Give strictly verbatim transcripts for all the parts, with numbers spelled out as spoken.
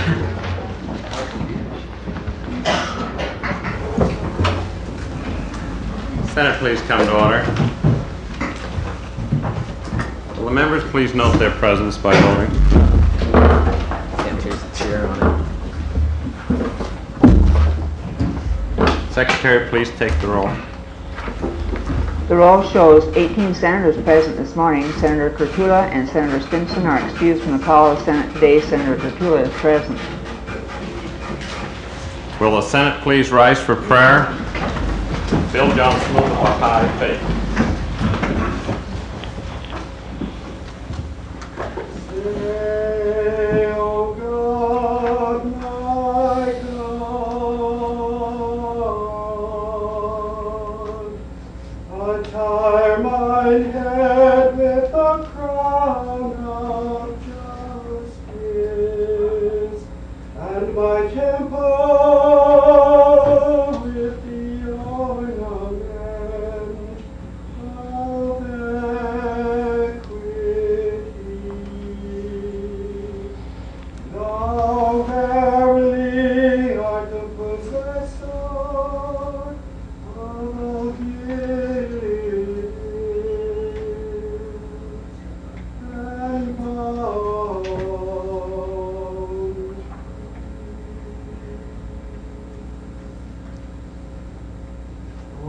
Senate, please come to order. Will the members please note their presence by voting? Enters the chair on it. Secretary, please take the roll. The roll shows eighteen senators present this morning. Senator Kurtula and Senator Stimson are excused from the call of the Senate today. Senator Kurtula is present. Will the Senate please rise for prayer? Bill Johnson of the Baha'i Faith. Say, O God, my God, attire mine head with a crown of justice, and my temple with the ornament of equity. Thou verily art the possessor of gifts and bounty. O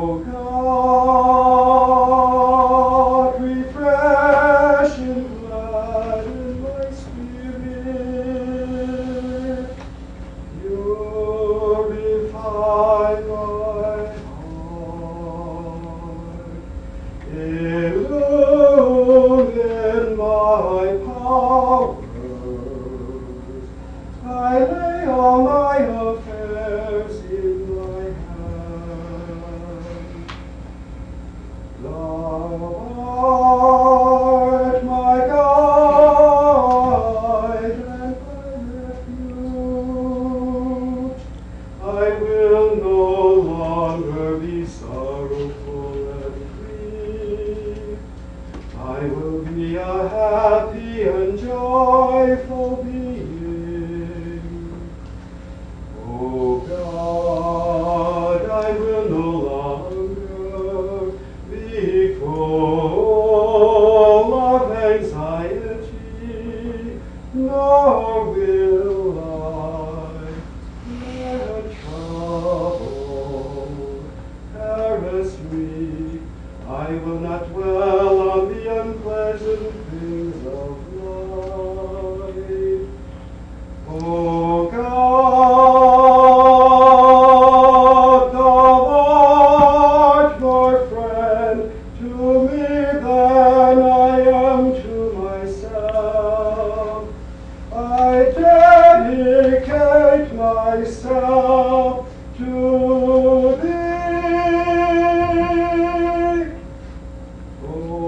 God, refresh and gladden my spirit, purify my heart, illumine my powers. I lay all my affairs in thy hand. Thou art my guide and my refuge. I will no longer be sorrowful and grieved. I will be a happy and joyful being. O God, I will no longer be full of anxiety, nor will I let trouble harass me. I will not dwell on the unpleasant things of life. O God, thou art more friend to me than I am to myself. I dedicate myself to thee. O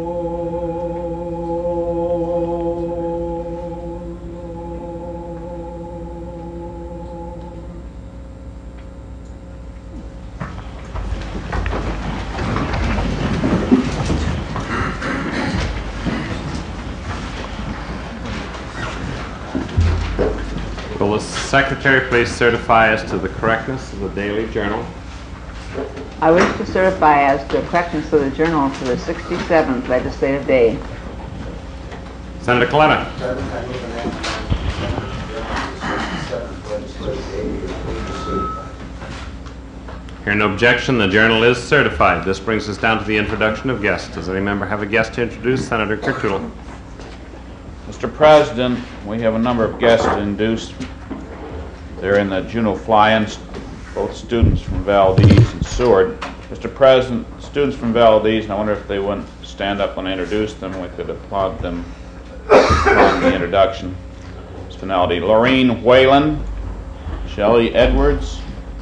Will the Secretary please certify as to the correctness of the daily journal? I wish to certify as to the correctness of the journal for the sixty-seventh legislative day. Senator Coletta. Hearing no objection, the journal is certified. This brings us down to the introduction of guests. Does any member have a guest to introduce? Senator Kurtula. Mister President, we have a number of guests induced. They're in the Juneau Fly-ins, both students from Valdez and Seward. Mister President, students from Valdez, and I wonder if they wouldn't stand up when I introduce them. We could applaud them on the introduction. Spinaldi. Laureen Whalen, Shelley Edwards,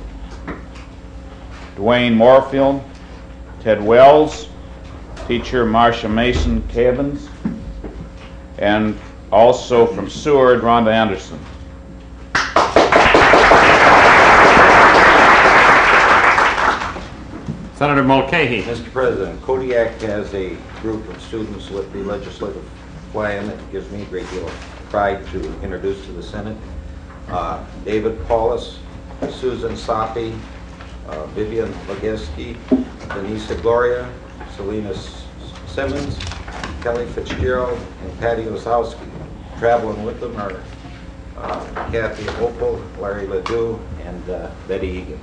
Dwayne Moorfield, Ted Wells, teacher Marcia Mason Cabins, and also from Seward, Rhonda Anderson. Senator Mulcahy. Mister President, Kodiak has a group of students with the legislative fly-in that gives me a great deal of pride to introduce to the Senate. uh, David Paulus, Susan Soppy, uh, Vivian Legeski, Denise Gloria, Selena S- Simmons, Kelly Fitzgerald, and Patty Osowski. Traveling with them are uh, Kathy Opel, Larry Ledoux, and uh, Betty Egan.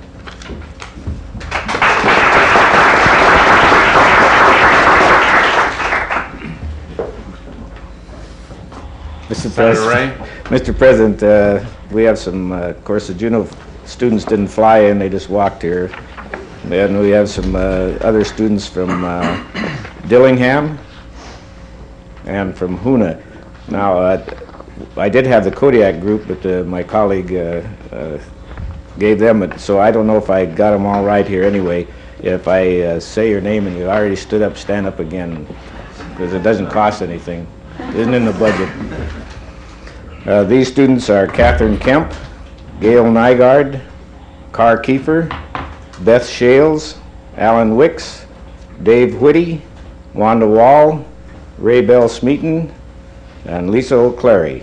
Mister Senator President, Ray. Mister President, uh, we have some, uh, of course, the Juneau students didn't fly in, they just walked here. And we have some uh, other students from uh, Dillingham and from Hoona. Now, uh, I did have the Kodiak group, but uh, my colleague uh, uh, gave them it, so I don't know if I got them all right here anyway. If I uh, say your name and you already stood up, stand up again, because it doesn't cost anything. It isn't in the budget. Uh, these students are Catherine Kemp, Gail Nygaard, Carr Kiefer, Beth Shales, Alan Wicks, Dave Whitty, Wanda Wall, Ray Bell Smeaton, and Lisa O'Cleary.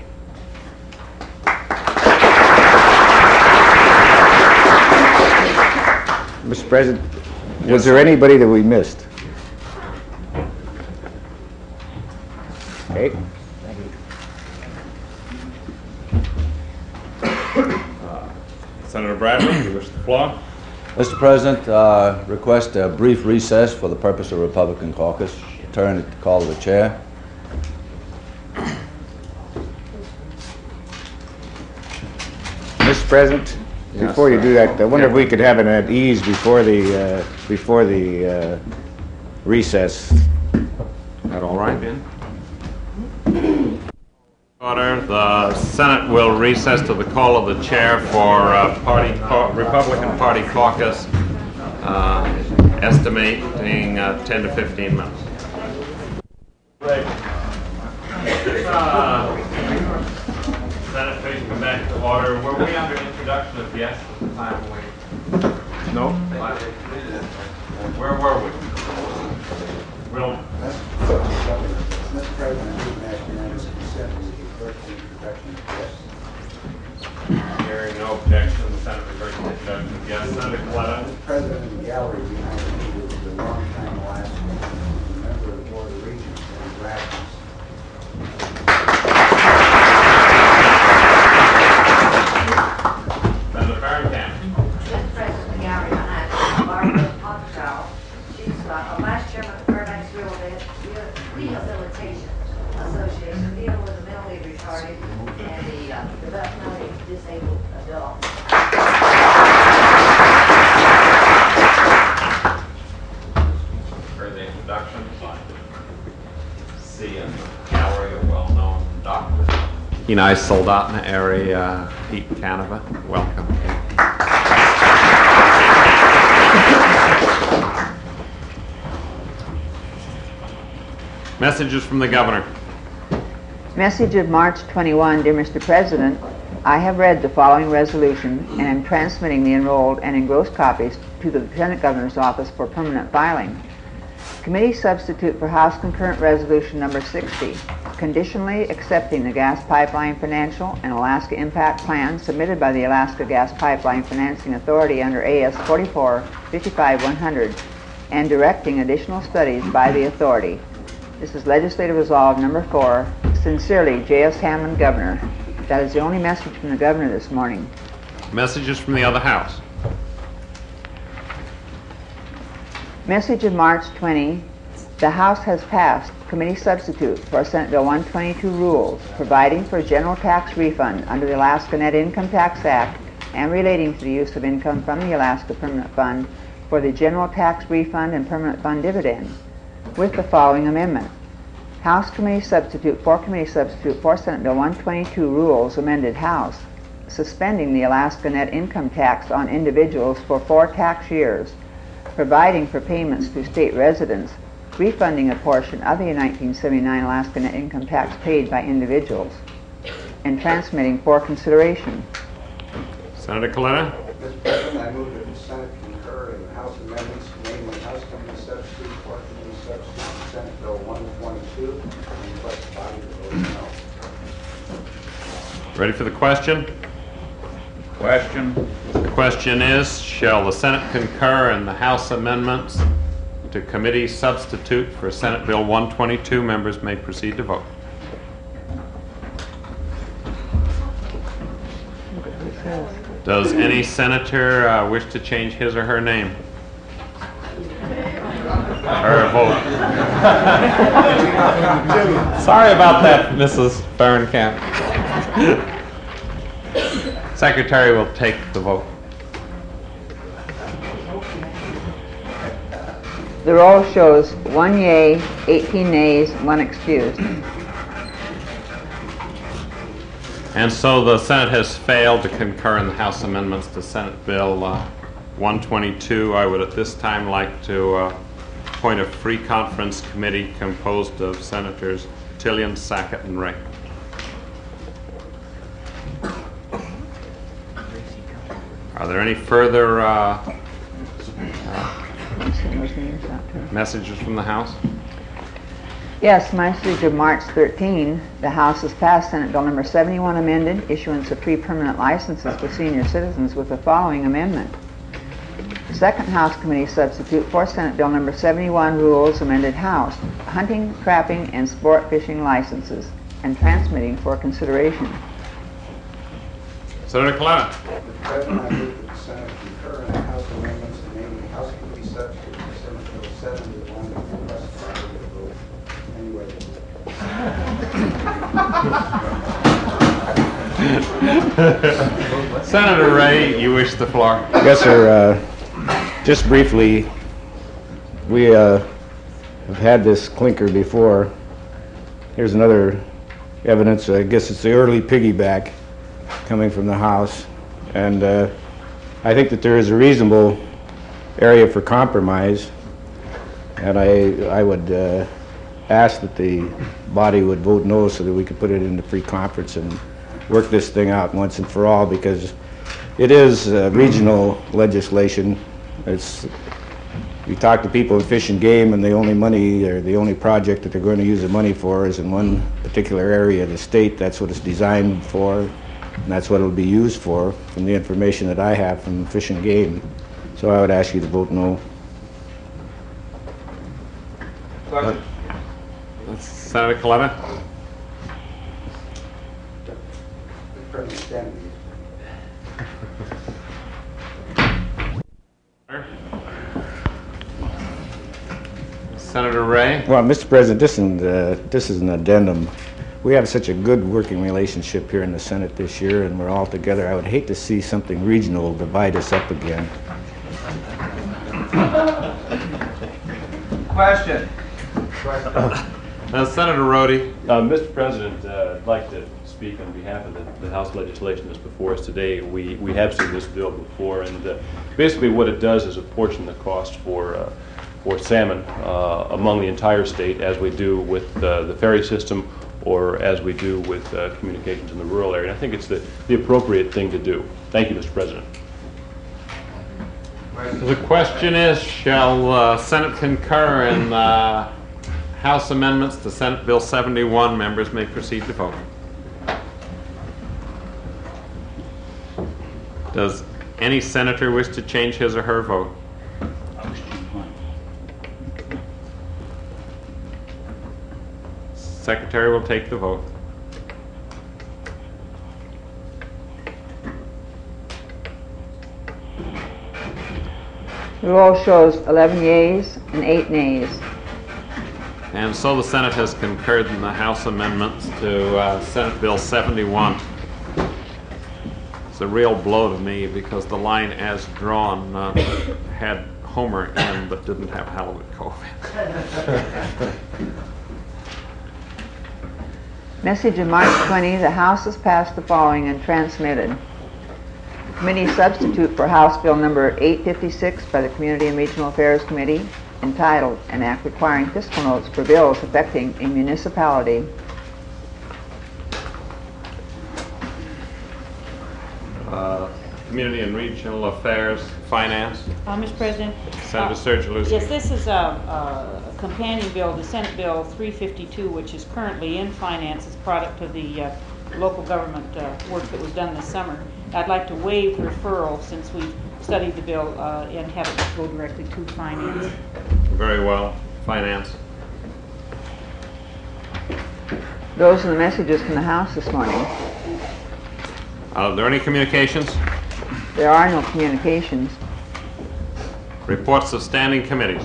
Mister President, was there anybody that we missed? Okay. Senator Bradley, you wish the floor? Mister President, uh, request a brief recess for the purpose of Republican caucus. Return at the call of the chair. Mister President, Yes, before you sir. do that, I wonder if we could have it at ease before the, uh, before the uh, recess. Is that all right, Ben? Order. The Senate will recess to the call of the chair for uh, party ca- Republican Party caucus, uh, estimating uh, ten to fifteen minutes. Right. Uh, Senate, please come back to order. Were we under introduction of guests at the time we? No. Where were we? We'll. Mister President, we can ask unanimous consent to the clerk to introduction of guests. Hearing no objection, the Senate refers to the introduction of guests. Senator Coletta. Mister President, in the gallery behind me is the longtime Alaska member of the Board of Regents, Andy Rasmus. Senator Farrington. Mister President, the gallery behind us, Barbara Potshaw. She's uh, a vice chairman of the Fairbanks Rehabilitation Rehabilitation Association, dealing with the mentally retarded and the uh, developmentally disabled adults. For the introduction, see in the gallery a well-known doctor. United Soldotna area, Pete Canova. Welcome. Messages from the governor. Message of March twenty-first, dear Mister President, I have read the following resolution and am transmitting the enrolled and engrossed copies to the Lieutenant Governor's office for permanent filing. Committee substitute for House Concurrent Resolution Number sixty, conditionally accepting the gas pipeline financial and Alaska impact plan submitted by the Alaska Gas Pipeline Financing Authority under A S forty-four fifty-five one hundred and directing additional studies by the authority. This is Legislative Resolve Number four. Sincerely, J S Hammond, Governor. That is the only message from the Governor this morning. Messages from the other house. Message of March twentieth. The House has passed committee substitute for Senate Bill one twenty-two rules, providing for general tax refund under the Alaska Net Income Tax Act and relating to the use of income from the Alaska Permanent Fund for the general tax refund and permanent fund dividend, with the following amendment. House Committee Substitute for Committee Substitute for Senate Bill one twenty-two rules amended House, suspending the Alaska net income tax on individuals for four tax years, providing for payments to state residents, refunding a portion of the nineteen seventy-nine Alaska net income tax paid by individuals, and transmitting for consideration. Senator Coletta. Mister President, I move that the Senate concur in the House amendments, namely House Committee Substitute for Committee Substitute for Senate Bill one twenty-two, and request the body to vote no. Ready for the question? Question? The question is, shall the Senate concur in the House amendments to committee substitute for Senate Bill one twenty-two? Members may proceed to vote. Does any senator uh, wish to change his or her name? Or vote? Sorry about that, Missus Fahrenkamp. Secretary will take the vote. The roll shows one yea, eighteen nays, one excused. And so the Senate has failed to concur in the House amendments to Senate Bill uh, one twenty-two. I would at this time like to uh, appoint a free conference committee composed of Senators Tillian, Sackett, and Ray. Are there any further uh, uh, messages from the House? Yes, message of March thirteenth, the House has passed Senate Bill number seventy-one amended, issuance of free permanent licenses for senior citizens with the following amendment. Second House Committee substitute for Senate Bill number seventy-one rules amended House, hunting, trapping, and sport fishing licenses, and transmitting for consideration. Senator Coletta. Mister President, I move that the Senate concur in the House amendments to name the House Committee substitute for Senate Bill seventy, the one that requested by the vote. Anyway. Senator Ray, you wish the floor. Yes, sir. Uh, just briefly, we uh, have had this clinker before. Here's another evidence. I guess it's the early piggyback coming from the House. And uh, I think that there is a reasonable area for compromise. And I, I would uh, ask that the body would vote no so that we could put it into free conference and work this thing out once and for all, because it is uh, regional legislation. It's, you talk to people in Fish and Game, and the only money or the only project that they're going to use the money for is in one particular area of the state. That's what it's designed for, and that's what it'll be used for, from the information that I have from Fish and Game. So I would ask you to vote no. Question. Senator Coletta. President Stanley. Senator Ray. Well, Mister President, this is, uh, this is an addendum. We have such a good working relationship here in the Senate this year, and we're all together. I would hate to see something regional divide us up again. Question. Uh, Senator Rhodey. Uh, Mister President, uh, I'd like to speak on behalf of the, the House legislation that's before us today. We, we have seen this bill before, and uh, basically what it does is apportion the cost for, uh, for salmon uh, among the entire state, as we do with uh, the ferry system or as we do with uh, communications in the rural area. And I think it's the, the appropriate thing to do. Thank you, Mister President. The question is, shall uh, Senate concur in uh, House amendments to Senate Bill seventy-one? Members may proceed to vote. Does any senator wish to change his or her vote? Secretary will take the vote. The roll shows eleven yeas and eight nays. And so the Senate has concurred in the House amendments to uh, Senate Bill seventy-one. It's a real blow to me because the line as drawn uh, had Homer in but didn't have Halibut Cove in. Message of March twentieth, the House has passed the following and transmitted. Committee substitute for House Bill number eight fifty-six by the Community and Regional Affairs Committee, entitled An Act Requiring Fiscal Notes for Bills Affecting a Municipality. Uh, Community and Regional Affairs, Finance, Uh, Mister President. Senator uh, Sturgeluski. Yes, this is a, a companion bill to Senate Bill three fifty-two, which is currently in Finance as product of the uh, local government uh, work that was done this summer. I'd like to waive the referral since we've studied the bill uh, and have it go directly to finance. Very well. Finance. Those are the messages from the House this morning. Are there any communications? There are no communications. Reports of standing committees.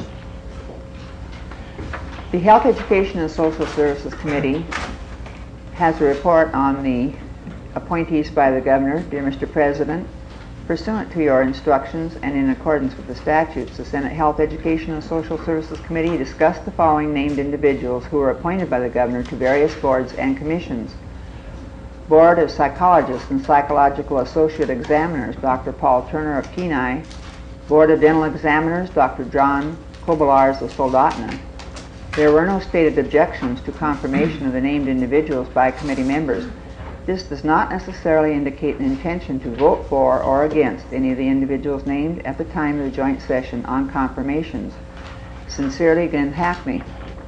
The Health, Education, and Social Services Committee has a report on the appointees by the Governor. Dear Mister President, pursuant to your instructions and in accordance with the statutes, the Senate Health, Education, and Social Services Committee discussed the following named individuals who were appointed by the Governor to various boards and commissions. Board of Psychologists and Psychological Associate Examiners, Doctor Paul Turner of Kenai. Board of Dental Examiners, Doctor John Kobolars of Soldotna. There were no stated objections to confirmation of the named individuals by committee members. This does not necessarily indicate an intention to vote for or against any of the individuals named at the time of the joint session on confirmations. Sincerely, Glenn Hackney.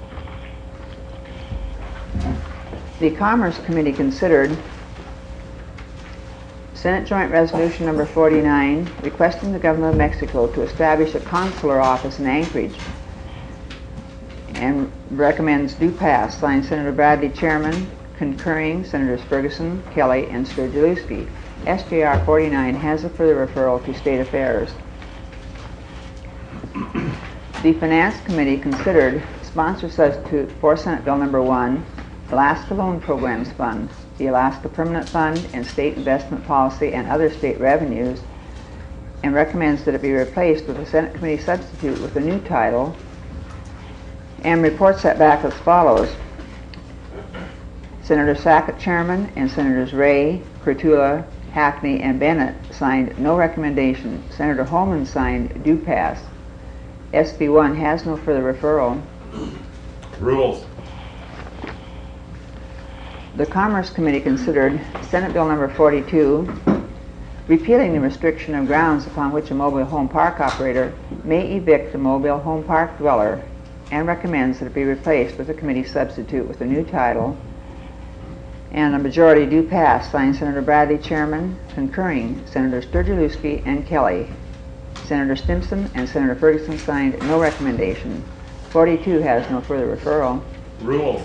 The Commerce Committee considered Senate Joint Resolution number forty-nine, requesting the government of Mexico to establish a consular office in Anchorage, and recommends do pass. Signed, Senator Bradley, Chairman. Concurring, Senators Ferguson, Kelly, and Sturgielewski. S J R forty-nine has a further referral to State Affairs. The Finance Committee considered sponsor substitute for Senate Bill number one, Alaska Loan Programs Fund, the Alaska Permanent Fund, and State Investment Policy and other state revenues, and recommends that it be replaced with a Senate Committee substitute with a new title, and reports that back as follows. Senator Sackett, Chairman, and Senators Ray, Kurtula, Hackney, and Bennett signed no recommendation. Senator Holman signed do pass. S B one has no further referral. Rules. The Commerce Committee considered Senate Bill number forty-two, repealing the restriction of grounds upon which a mobile home park operator may evict a mobile home park dweller, and recommends that it be replaced with a committee substitute with a new title, and a majority do pass. Signed, Senator Bradley, Chairman. Concurring, Senators Sturgielewski and Kelly. Senator Stimson and Senator Ferguson signed no recommendation. forty-two has no further referral. Rules.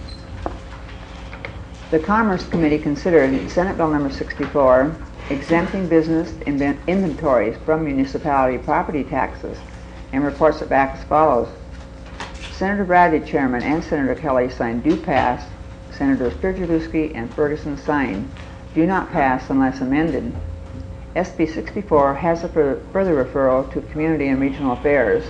The Commerce Committee considered Senate Bill number sixty-four, exempting business inven- inventories from municipality property taxes, and reports it back as follows. Senator Bradley, Chairman, and Senator Kelly signed do pass. Senators Sturgielewski and Ferguson signed do not pass unless amended. S B sixty-four has a further, further referral to Community and Regional Affairs.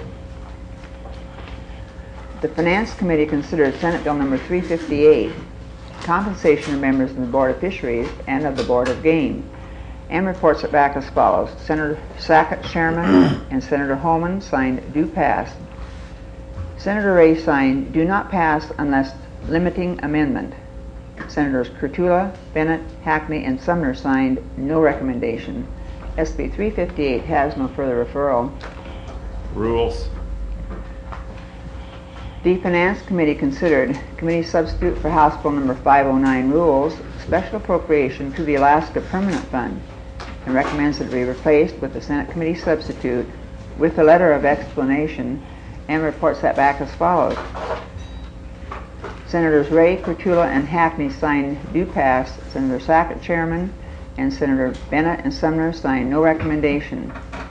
The Finance Committee considered Senate Bill number three fifty-eight, compensation of members of the Board of Fisheries and of the Board of Game, and reports it back as follows. Senator Sackett, Chairman, and Senator Holman signed do pass. Senator Ray signed do not pass unless limiting amendment. Senators Kurtula, Bennett, Hackney, and Sumner signed no recommendation. S B three fifty-eight has no further referral. Rules. The Finance Committee considered committee substitute for House Bill number five oh nine rules, special appropriation to the Alaska Permanent Fund, and recommends that it be replaced with the Senate Committee substitute with a letter of explanation, and reports that back as follows. Senators Ray, Kurtula, and Hackney signed do pass. Senator Sackett, Chairman, and Senator Bennett and Sumner signed no recommendation.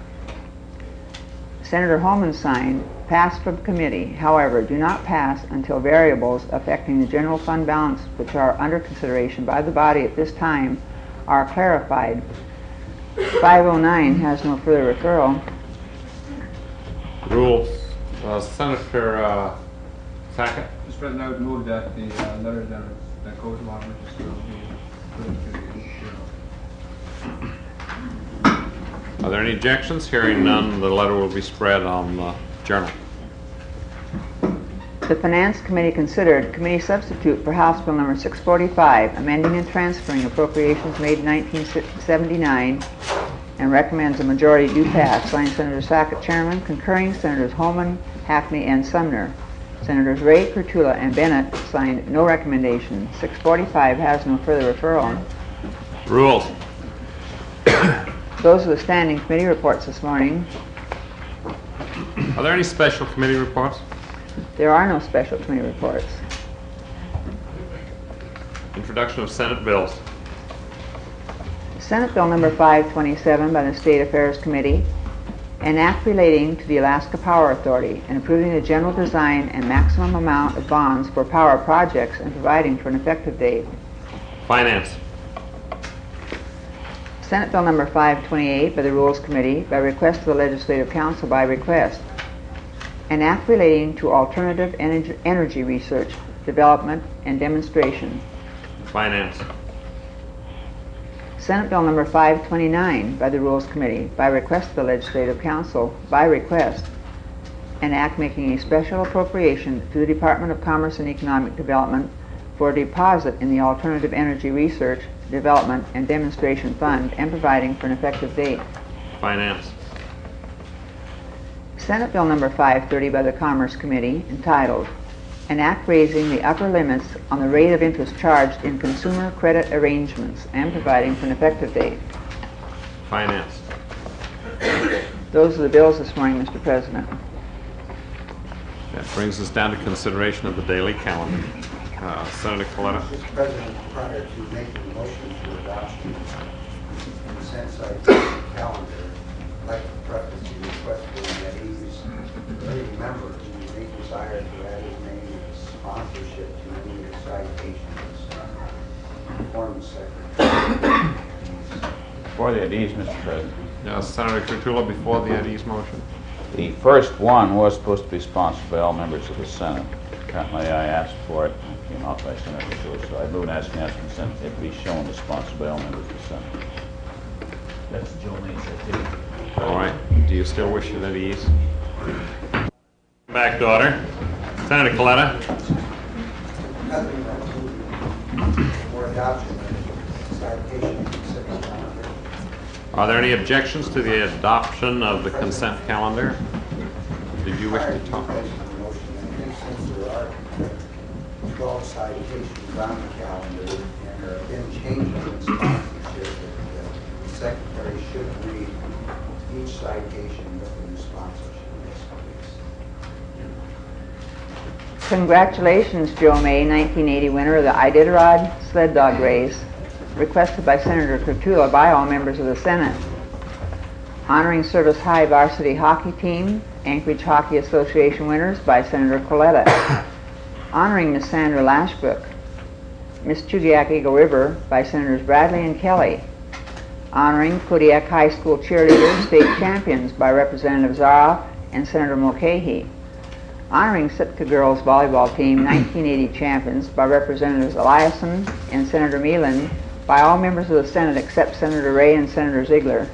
Senator Holman signed pass from committee, however, do not pass until variables affecting the general fund balance which are under consideration by the body at this time are clarified. five oh nine has no further referral. Rules. Uh, Senator uh, Sackett. Mister President, I would move that the uh, letter that, that goes along with this bill be put into the journal. Are there any objections? Hearing none, the letter will be spread on the journal. The Finance Committee considered committee substitute for House Bill number six forty-five, amending and transferring appropriations made in nineteen seventy-nine, and recommends a majority do pass. Signed, Senator Sackett, Chairman. Concurring, Senators Holman, Hackney, and Sumner. Senators Ray, Kurtula, and Bennett signed no recommendation. six forty-five has no further referral. Rules. Those are the standing committee reports this morning. Are there any special committee reports? There are no special committee reports. Introduction of Senate bills. Senate Bill number five twenty-seven by the State Affairs Committee, an act relating to the Alaska Power Authority and approving the general design and maximum amount of bonds for power projects and providing for an effective date. Finance. Senate Bill number five twenty-eight by the Rules Committee by request of the Legislative Council by request, an act relating to alternative energy, energy research, development, and demonstration. Finance. Senate Bill number five twenty-nine by the Rules Committee by request of the Legislative Council by request, an act making a special appropriation to the Department of Commerce and Economic Development for a deposit in the Alternative Energy Research, Development, and Demonstration Fund and providing for an effective date. Finance. Senate Bill number five thirty by the Commerce Committee entitled, an act raising the upper limits on the rate of interest charged in consumer credit arrangements and providing for an effective date. Finance. Those are the bills this morning, Mister President. That brings us down to consideration of the daily calendar. Uh, Senator Coletta. Mister President, prior to making a motion to adoption the consent citation calendar, I'd like to preface the request for that ease. Every member who may desire to add his name as sponsorship to any of the citations, inform the secretary. For the at ease, Mister President. Uh, Senator Kurtula, before the at ease motion. The first one was supposed to be sponsored by all members of the Senate. Currently, I asked for it. It came out by Senator Kurtula, so I move and ask unanimous consent that it be shown as sponsored by all members of the Senate. That's Joe Mason. All right. Do you still wish it at ease? Back to order. Senator Coletta. Nothing that for adoption of citation consent calendar. Are there any objections to the adoption of the consent calendar? Did you wish to talk? Since there are twelve citations on the calendar and there have been changes in sponsorship, the secretary should read each citation with the new sponsorship. Congratulations, Joe May, nineteen eighty winner of the Iditarod sled dog race, requested by Senator Kurtula by all members of the Senate. Honoring Service High varsity hockey team, Anchorage Hockey Association winners by Senator Coletta. Honoring Miss Sandra Lashbrook, Miss Chugiak Eagle River by Senators Bradley and Kelly. Honoring Kodiak High School cheerleaders, state champions by Representative Zaroff and Senator Mulcahy. Honoring Sitka girls volleyball team, nineteen eighty champions by Representatives Eliason and Senator Meelan by all members of the Senate except Senator Ray and Senator Ziegler.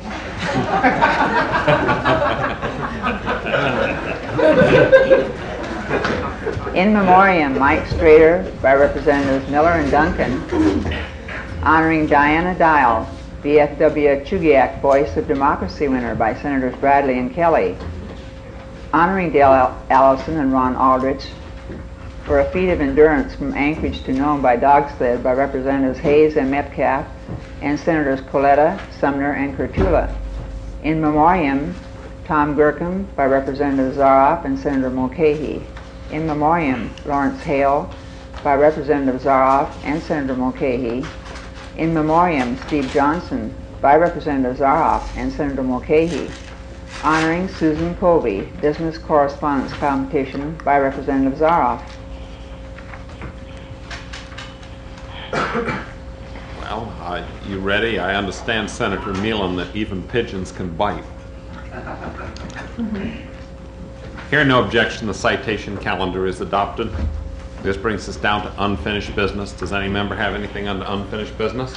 In memoriam, Mike Strader by Representatives Miller and Duncan. Honoring Diana Dial, V F W Chugiak Voice of Democracy winner by Senators Bradley and Kelly. Honoring Dale Allison and Ron Aldrich for a feat of endurance from Anchorage to Nome by dog sled by Representatives Hayes and Metcalf and Senators Coletta, Sumner, and Kurtula. In memoriam, Tom Gurkham by Representative Zaroff and Senator Mulcahy. In memoriam, Lawrence Hale by Representative Zaroff and Senator Mulcahy. In memoriam, Steve Johnson by Representative Zaroff and Senator Mulcahy. Honoring Susan Colby, Business Correspondence Competition by Representative Zaroff. Well, uh, you ready? I understand, Senator Meelan, that even pigeons can bite. Hearing no objection, the citation calendar is adopted. This brings us down to unfinished business. Does any member have anything under unfinished business?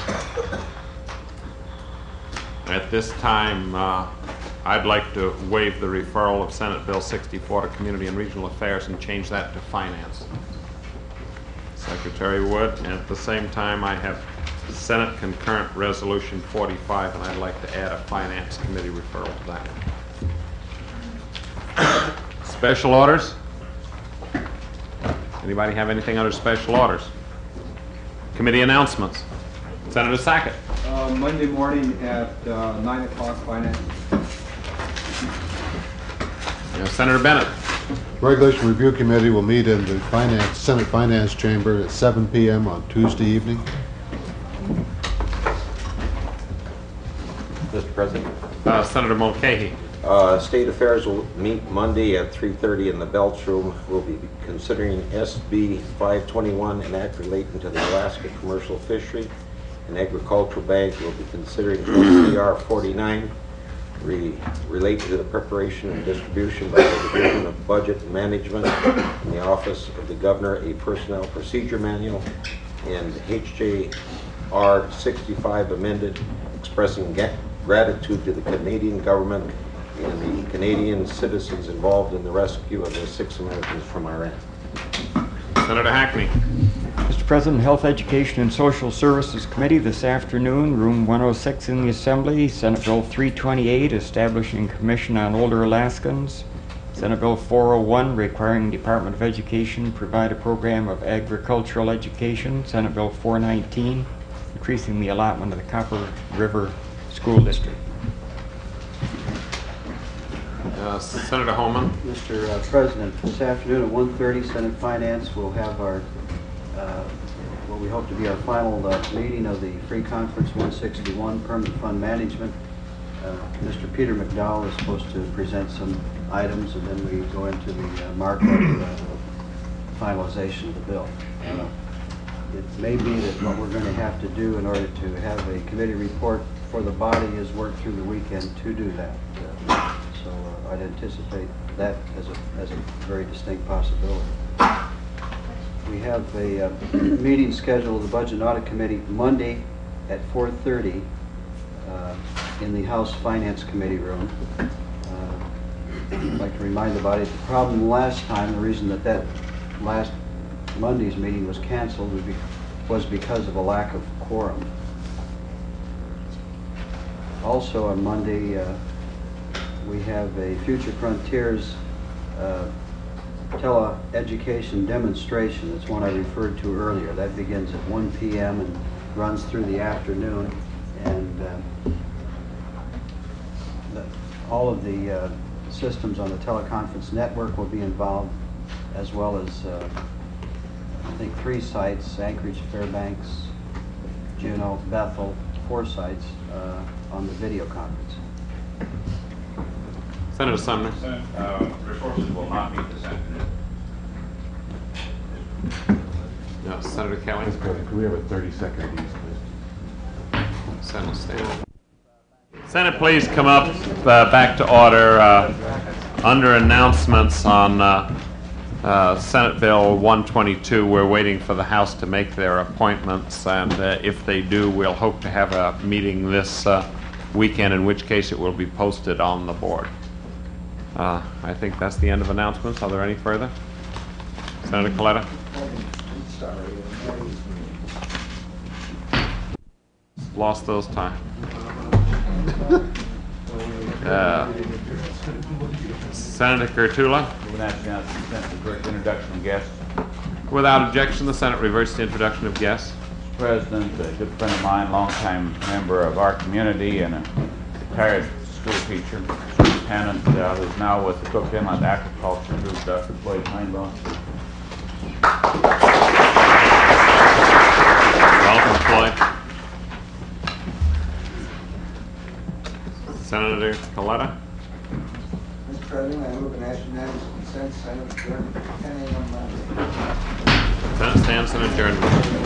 At this time, uh, I'd like to waive the referral of Senate Bill sixty-four to Community and Regional Affairs and change that to Finance. Secretary Wood, and at the same time I have Senate Concurrent Resolution forty-five, and I'd like to add a Finance Committee referral to that. Special orders. Anybody have anything under special orders? Committee announcements. Senator Sackett. Uh, Monday morning at uh, nine o'clock, finance. Yeah, Senator Bennett. Regulation Review Committee will meet in the Finance, Senate Finance Chamber at seven p m on Tuesday evening. Mister President. Uh, Senator Mulcahy. Uh, State Affairs will meet Monday at three thirty in the Belch Room. We'll be considering S B five twenty-one, an act relating to the Alaska Commercial Fishery and Agricultural Bank. We'll be considering S C R forty-nine, re related to the preparation and distribution by the Division of Budget and Management in the Office of the Governor, a Personnel Procedure Manual, and H J R sixty-five amended, expressing gratitude to the Canadian government and the Canadian citizens involved in the rescue of the six Americans from Iran. Senator Hackney. Mister President, Health, Education, and Social Services Committee this afternoon, room one oh six in the Assembly, Senate Bill three twenty-eight, establishing Commission on Older Alaskans, Senate Bill four oh one, requiring Department of Education provide a program of agricultural education, Senate Bill four nineteen, increasing the allotment of the Copper River School District. Uh, Senator Holman. Mister uh, President, this afternoon at one thirty, Senate Finance will have our, uh, what we hope to be our final uh, meeting of the Free Conference one sixty-one Permanent Fund Management. Uh, Mister Peter McDowell is supposed to present some items, and then we go into the uh, markup uh, finalization of the bill. Uh, it may be that what we're going to have to do in order to have a committee report for the body is work through the weekend to do that. Uh, So uh, I'd anticipate that as a, as a very distinct possibility. We have a uh, meeting scheduled of the Budget and Audit Committee Monday at four thirty uh, in the House Finance Committee room. Uh, I'd like to remind the body, the problem last time, the reason that that last Monday's meeting was canceled was, be, was because of a lack of quorum. Also on Monday, uh, we have a Future Frontiers uh, tele-education demonstration. It's one I referred to earlier. That begins at one p m and runs through the afternoon. And uh, the, all of the uh, systems on the teleconference network will be involved, as well as, uh, I think, three sites, Anchorage, Fairbanks, Juneau, Bethel, four sites uh, on the video conference. Senator Sumner. Uh, resources will not meet this afternoon. No, Senator Kelly. Can we have a thirty second ease, please? Senator Stanton. Senate, please come up uh, back to order. Uh, under announcements on uh, uh, Senate Bill one twenty-two, we're waiting for the House to make their appointments, and uh, if they do, we'll hope to have a meeting this uh, weekend, in which case it will be posted on the board. Uh, I think that's the end of announcements. Are there any further? Senator Coletta? Lost those time. Uh, Senator Kurtula? Introduction of guests. Without objection, the Senate reverts the introduction of guests. Mister President, a good friend of mine, longtime member of our community and a retired school teacher, superintendent, uh, who's now with the Cook Inlet Aquaculture Group, Doctor Floyd Feinbaum. Welcome, Floyd. Senator Coletta? Mister President, I move an action unanimous consent, Senate adjourned at ten a m Monday. Senate stands in adjournment.